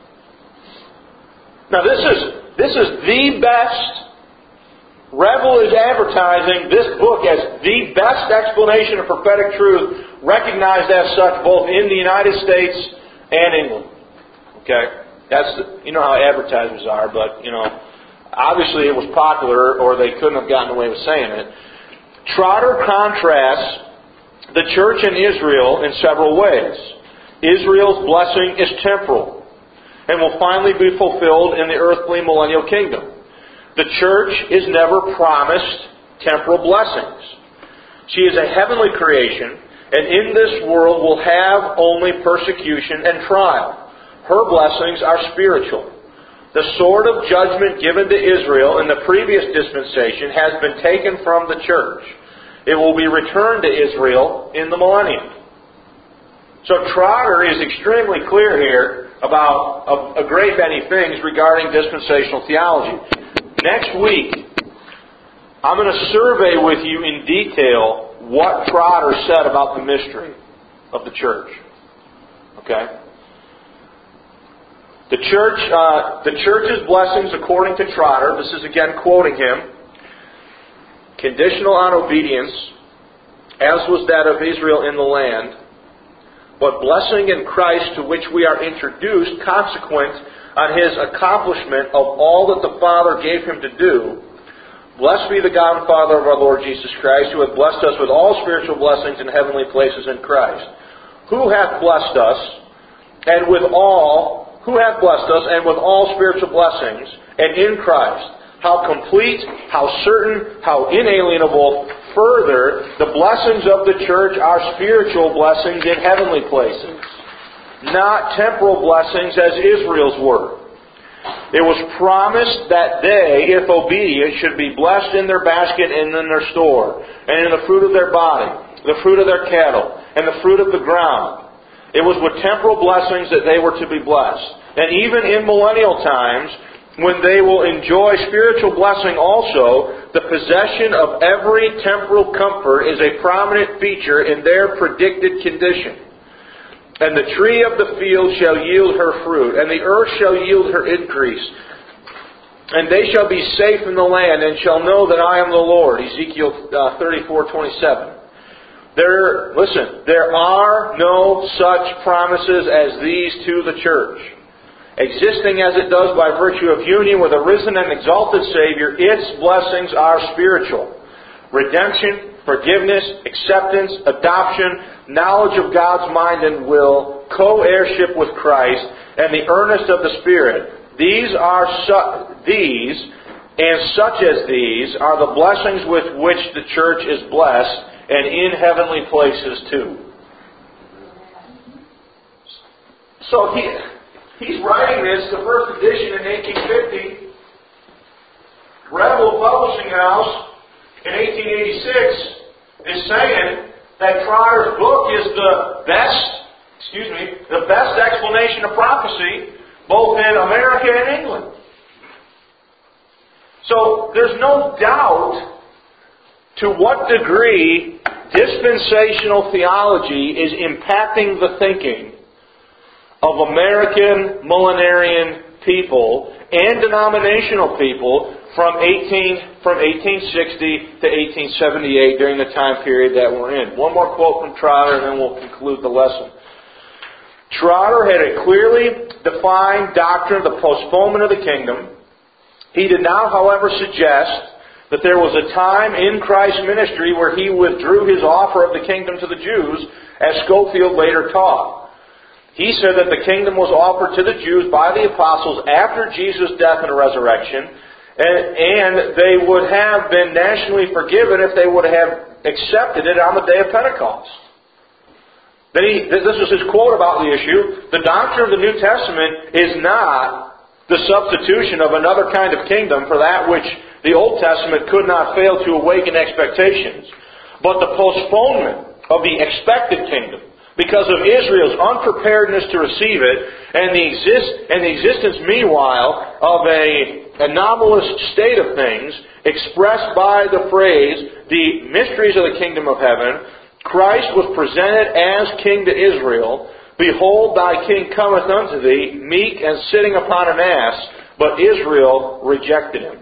Now this is the best. Revel is advertising this book as the best explanation of prophetic truth, recognized as such both in the United States and England. Okay? You know how advertisers are, but, obviously it was popular or they couldn't have gotten away with saying it. Trotter contrasts the church in Israel in several ways. Israel's blessing is temporal and will finally be fulfilled in the earthly millennial kingdom. The church is never promised temporal blessings. She is a heavenly creation, and in this world will have only persecution and trial. Her blessings are spiritual. The sword of judgment given to Israel in the previous dispensation has been taken from the church. It will be returned to Israel in the millennium. So Trotter is extremely clear here about a great many things regarding dispensational theology. Next week, I'm going to survey with you in detail what Trotter said about the mystery of the church. Okay? The church's blessings according to Trotter, this is again quoting him, conditional on obedience, as was that of Israel in the land, but blessing in Christ to which we are introduced consequent on His accomplishment of all that the Father gave Him to do. Blessed be the God and Father of our Lord Jesus Christ, who hath blessed us with all spiritual blessings in heavenly places in Christ. Who hath blessed us with all spiritual blessings, and in Christ. How complete, how certain, how inalienable. Further, the blessings of the church are spiritual blessings in heavenly places. not temporal blessings as Israel's were. It was promised that they, if obedient, should be blessed in their basket and in their store, and in the fruit of their body, the fruit of their cattle, and the fruit of the ground. It was with temporal blessings that they were to be blessed. And even in millennial times, when they will enjoy spiritual blessing also, the possession of every temporal comfort is a prominent feature in their predicted condition. And the tree of the field shall yield her fruit, and the earth shall yield her increase. And they shall be safe in the land, and shall know that I am the Lord. Ezekiel 34:27. There are no such promises as these to the church. Existing as it does by virtue of union with a risen and exalted Savior, its blessings are spiritual. Redemption, forgiveness, acceptance, adoption, knowledge of God's mind and will, co-heirship with Christ, and the earnest of the Spirit. These and such as these are the blessings with which the church is blessed, and in heavenly places too. So he's writing this, the first edition in 1850. Rebel Publishing House in 1886 is saying that Trotter's book is the best explanation of prophecy, both in America and England. So there's no doubt to what degree dispensational theology is impacting the thinking of American millenarian people and denominational people from 1860 to 1878 during the time period that we're in. One more quote from Trotter and then we'll conclude the lesson. Trotter had a clearly defined doctrine of the postponement of the kingdom. He did not, however, suggest that there was a time in Christ's ministry where He withdrew His offer of the kingdom to the Jews, as Schofield later taught. He said that the kingdom was offered to the Jews by the apostles after Jesus' death and resurrection, and they would have been nationally forgiven if they would have accepted it on the day of Pentecost. This is his quote about the issue. The doctrine of the New Testament is not the substitution of another kind of kingdom for that which the Old Testament could not fail to awaken expectations, but the postponement of the expected kingdom because of Israel's unpreparedness to receive it and the existence, meanwhile, of an anomalous state of things expressed by the phrase, the mysteries of the kingdom of heaven. Christ was presented as king to Israel. Behold, thy king cometh unto thee, meek and sitting upon an ass, but Israel rejected him.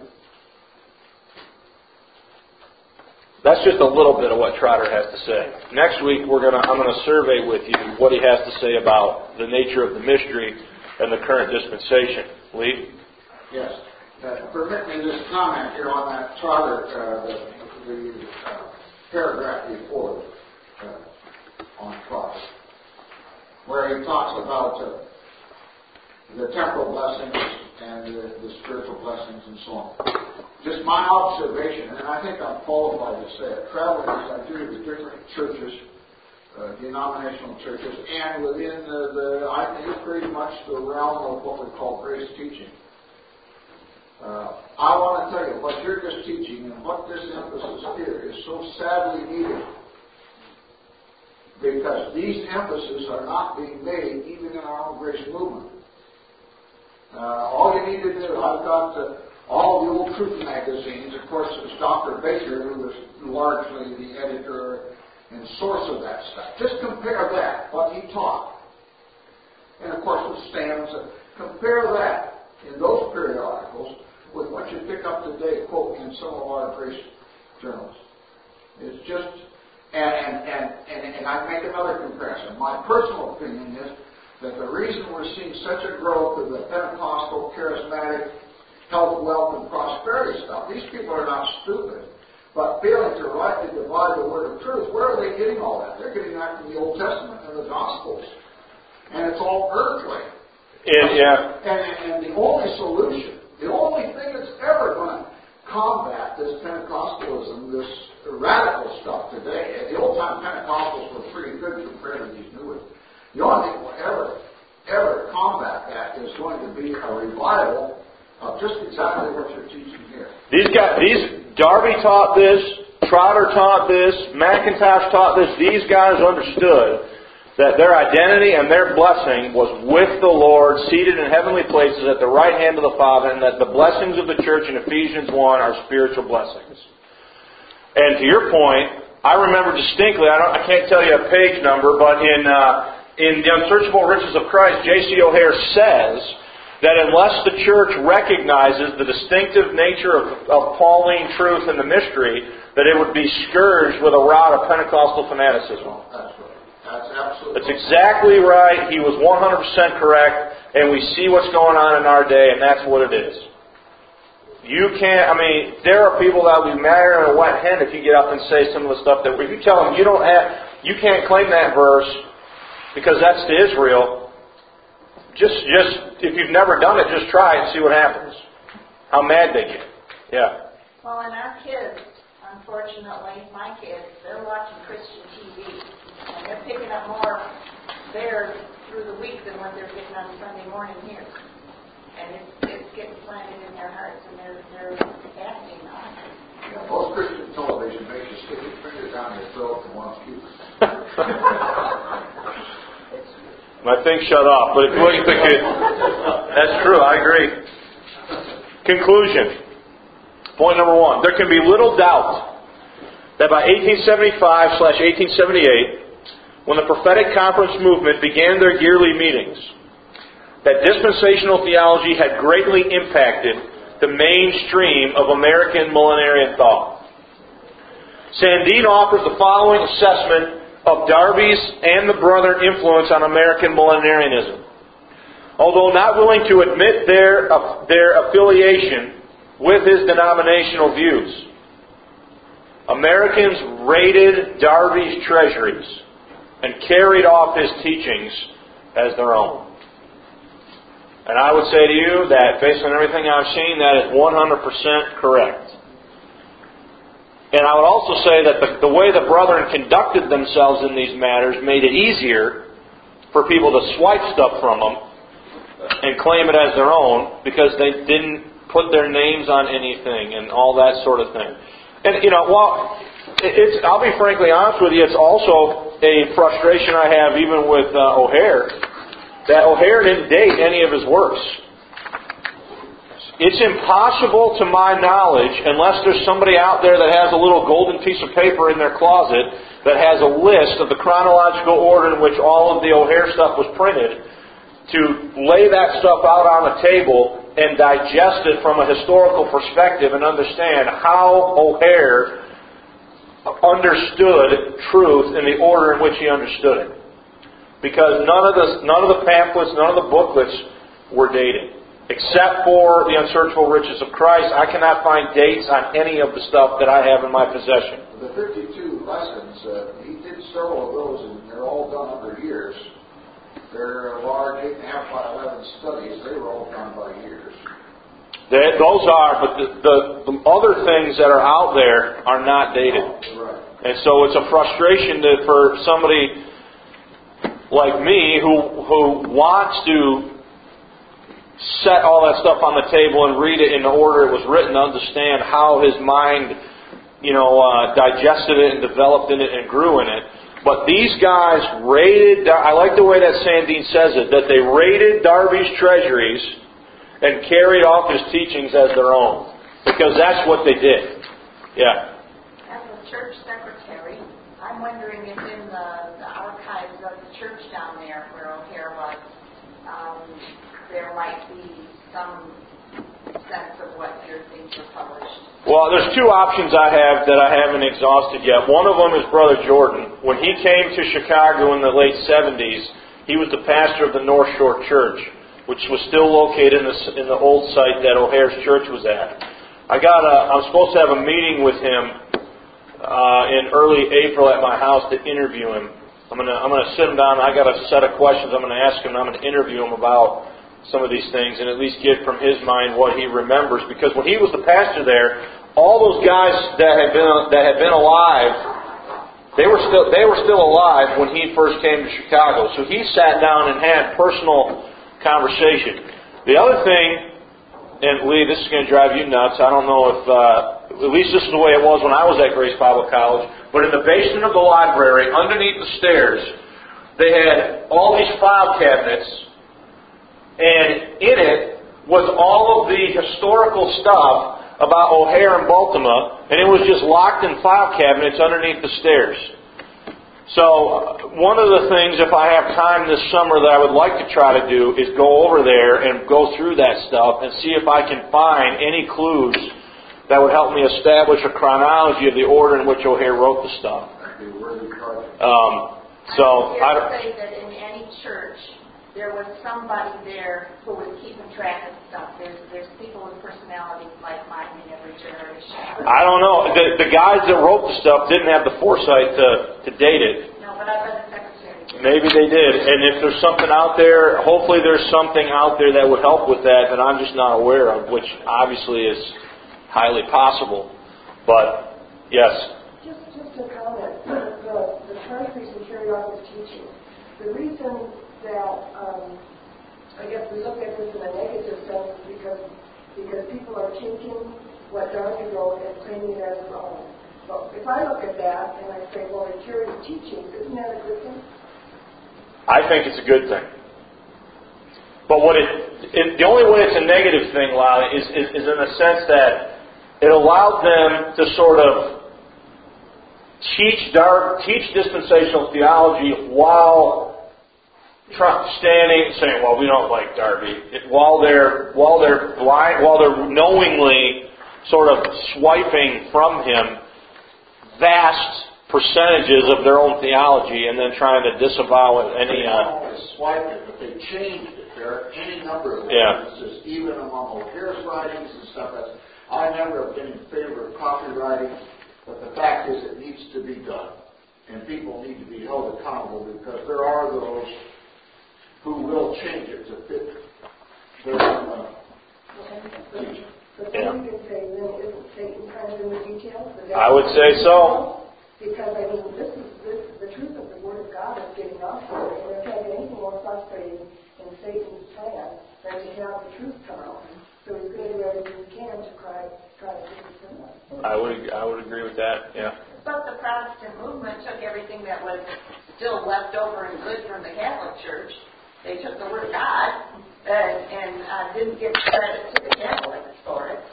That's just a little bit of what Trotter has to say. Next week, I'm going to survey with you what he has to say about the nature of the mystery and the current dispensation. Lee? Yes. Permit me this comment here on that Trotter, the paragraph before on Trotter, where he talks about the temporal blessings and the spiritual blessings and so on. Just my observation, and I think I'm qualified to say it, traveling as I do to different churches, denominational churches, and within I think pretty much the realm of what we call grace teaching. I want to tell you, what you're just teaching and what this emphasis here is so sadly needed. Because these emphases are not being made even in our own grace movement. All you need to do, I've got all the old truth magazines. Of course, it's Dr. Baker, who was largely the editor and source of that stuff. Just compare that, what he taught. And of course, with Stamps, compare that in those periodicals with what you pick up today, quote, in some of our grace journals. It's just, and I make another comparison. My personal opinion is that the reason we're seeing such a growth of the Pentecostal, charismatic, health, wealth, and prosperity stuff, these people are not stupid, but failing to rightly divide the word of truth. Where are they getting all that? They're getting that from the Old Testament and the Gospels. And it's all earthly. And the only solution, the only thing that's ever going to combat this Pentecostalism, this radical stuff today, the old-time Pentecostals were pretty good compared to these new ones. The only thing that will ever going to be a revival of just exactly what you're teaching here. Darby taught this, Trotter taught this, McIntosh taught this. These guys understood that their identity and their blessing was with the Lord, seated in heavenly places at the right hand of the Father, and that the blessings of the church in Ephesians 1 are spiritual blessings. And to your point, I remember distinctly, I can't tell you a page number, but in The Unsearchable Riches of Christ, J.C. O'Hare says that unless the church recognizes the distinctive nature of Pauline truth and the mystery, that it would be scourged with a rod of Pentecostal fanaticism. That's right. That's absolutely. That's exactly right. He was 100% correct, and we see what's going on in our day, and that's what it is. You can't, there are people that will be madder than a wet hen if you get up and say some of the stuff that, if you tell them you can't claim that verse because that's to Israel, just if you've never done it, just try it and see what happens. How mad they get. Yeah. Well, and our kids, unfortunately, my kids, they're watching Christian TV. And they're picking up more there through the week than what they're getting on Sunday morning here. And it's getting planted in their hearts, and they're acting on it. Yeah, most Christian television makes you stick your finger down your throat and want to keep it. My thing shut off, but if you look at the kid, that's true, I agree. Conclusion. Point number 1. There can be little doubt that by 1875/1878, when the Prophetic Conference movement began their yearly meetings, that dispensational theology had greatly impacted the mainstream of American millenarian thought. Sandine offers the following assessment of Darby's and the Brethren influence on American millenarianism. Although not willing to admit their affiliation with his denominational views, Americans raided Darby's treasuries and carried off his teachings as their own. And I would say to you that, based on everything I've seen, that is 100% correct. And I would also say that the way the Brethren conducted themselves in these matters made it easier for people to swipe stuff from them and claim it as their own, because they didn't put their names on anything and all that sort of thing. And, I'll be frankly honest with you, it's also a frustration I have even with O'Hare, that O'Hare didn't date any of his works. It's impossible, to my knowledge, unless there's somebody out there that has a little golden piece of paper in their closet that has a list of the chronological order in which all of the O'Hare stuff was printed, to lay that stuff out on the table and digest it from a historical perspective and understand how O'Hare understood truth in the order in which he understood it. Because none of the pamphlets, none of the booklets were dated. Except for The Unsearchable Riches of Christ, I cannot find dates on any of the stuff that I have in my possession. The 52 lessons, he did several of those, and they're all done under years. They're large 8.5 by 11 studies. They were all done by years. Those are, but the other things that are out there are not dated. Oh, right. And so it's a frustration for somebody like me who wants to set all that stuff on the table and read it in the order it was written to understand how his mind, digested it and developed in it and grew in it. But these guys raided, I like the way that Sandine says it, that they raided Darby's treasuries and carried off his teachings as their own. Because that's what they did. Yeah. As a church secretary, I'm wondering if in the archives of the church down there where O'Hare was, there might be some sense of what your things were published. Well, there's two options I have that I haven't exhausted yet. One of them is Brother Jordan. When he came to Chicago in the late 70s, he was the pastor of the North Shore Church, which was still located in the old site that O'Hare's church was at. I'm supposed to have a meeting with him in early April at my house to interview him. I'm gonna sit him down. I got a set of questions I'm gonna ask him. I'm gonna interview him about some of these things and at least get from his mind what he remembers. Because when he was the pastor there, all those guys that had been alive, they were still alive when he first came to Chicago. So he sat down and had personal conversation. The other thing, and Lee, this is going to drive you nuts. I don't know if, at least this is the way it was when I was at Grace Bible College, but in the basement of the library, underneath the stairs, they had all these file cabinets, and in it was all of the historical stuff about O'Hare and Baltimore, and it was just locked in file cabinets underneath the stairs. So one of the things, if I have time this summer, that I would like to try to do is go over there and go through that stuff and see if I can find any clues that would help me establish a chronology of the order in which O'Hare wrote the stuff. That'd be really hard. I would say that in any church, there was somebody there who was keeping track of stuff. There's people with personalities like mine in every generation. I don't know. The guys that wrote the stuff didn't have the foresight to date it. No, but I bet the secretary did. Maybe they did. And if there's something out there, hopefully there's something out there that would help with that that I'm just not aware of, which obviously is highly possible. But, yes. Just a comment. The countries that carry on this teaching, the reason that I guess we look at this in a negative sense is because people are taking what Darby wrote and claiming it as their own. But if I look at that and I say, well, it carries teachings, isn't that a good thing? I think it's a good thing. But the only way it's a negative thing, Lyle, is in the sense that it allowed them to sort of teach dispensational theology while saying, well, we don't like Darby, while they're knowingly sort of swiping from him vast percentages of their own theology and then trying to disavow any. They not only swiped it, but they changed it. There are any number of evidences, even among O'Hare's writings and stuff. I never have been in favor of copywriting, but the fact is it needs to be done. And people need to be held accountable because there are those who will change it to fit their own teaching. But then you can say, then isn't Satan kind of in the details? I would say so. Because, I mean, the truth of the Word of God is getting off here. And there can't be anything more frustrating in Satan's plan than to have the truth come out. So he's going to do everything he can to try to keep it from us. I would agree with that, yeah. But the Protestant movement took everything that was still left over and good from the Catholic Church. They took the Word of God and didn't give credit to the Catholics for it.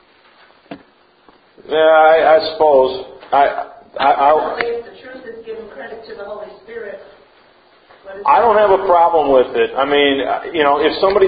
Yeah, I suppose. If the truth is giving credit to the Holy Spirit, I don't have a problem with it. I mean, if somebody